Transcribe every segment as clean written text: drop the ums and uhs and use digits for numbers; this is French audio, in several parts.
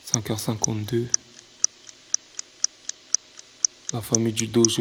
5h52. La famille du dojo.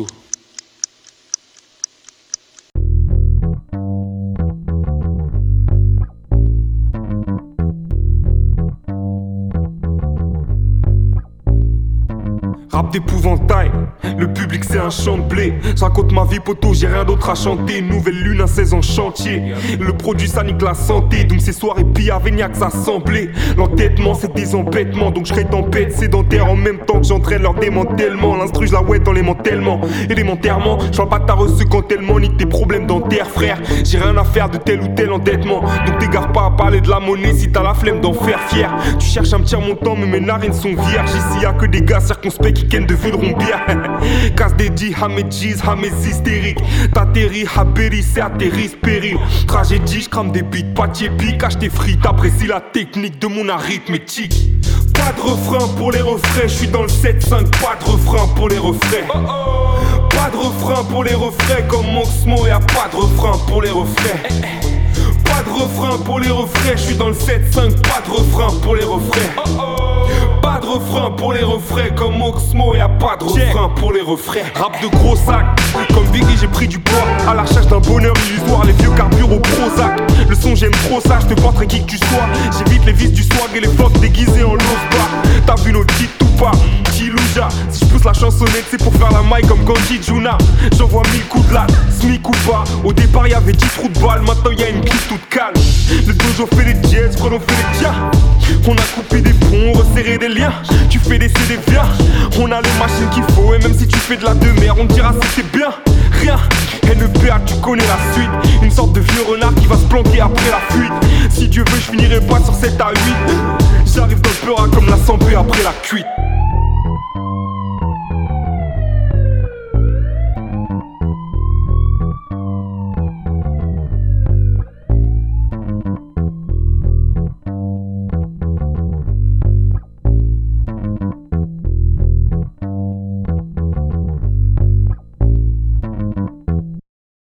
Rap d'épouvantail, le public c'est un champ de blé. Je raconte ma vie poto, j'ai rien d'autre à chanter. Nouvelle lune, un 16 en chantier. Le produit ça nique la santé, donc ces soirées pis à Véniac ça semblait. L'entêtement c'est des embêtements, donc je serai tempête sédentaire en même temps que j'entraîne leur démantèlement. L'instru je la ouette dans l'émantèlement. Élémentairement, je vois pas ta reçu quand tellement ni tes problèmes dentaires frère. J'ai rien à faire de tel ou tel endettement, donc t'égare pas à parler de la monnaie si t'as la flemme d'en faire fier. Tu cherches à me tirer mon temps mais mes narines sont vierges. Ici y'a que des gars circonspects qui ken de vue de rombière. Casse des dits, à mes G's, à mes hystériques. T'atterris, habéris, c'est atterris, péril. Tragédie, j'crame des beats, pas pique, cache tes frites, apprécie la technique de mon arithmétique. Pas de refrain pour les refrains, j'suis dans le 7-5, pas de refrain pour les refrains. Pas de refrain pour les refrains, comme Moxmo, y'a pas de refrain pour les refrains. Pas de refrain pour les refrains, j'suis dans le 7-5, pas de refrain pour les refrains. Pas de refrain pour les refrains, comme Oxmo, y'a pas de refrain pour les refrains. Rap de gros sac, comme Biggie j'ai pris du poids. À la recherche d'un bonheur illusoire, les vieux carbures au Prozac. Le son j'aime trop ça, je te porterai qui que tu sois. J'évite les vices du swag et les flottes déguisées en love-bar. T'as vu nos titres ou pas, Kilouja. Si je pousse la chansonnette c'est pour faire la maille comme Ganji Juna. J'envoie 1000 coups de latte, SMIC ou pas. Au départ y'avait 10 trous de balles, maintenant y'a une clique toute calme. Le dojo fait les jazz, quand on fait les tiens. On a coupé des ponts, resserré des liens. Tu fais des CD bien, on a les machines qu'il faut. Et même si tu fais de la demeure, on te dira si c'est bien. Rien, NEPA, tu connais la suite. Une sorte de vieux renard qui va se planquer après la fuite. Si Dieu veut, je finirai pas sur 7 à 8. J'arrive dans le peurat comme la 100 après la cuite.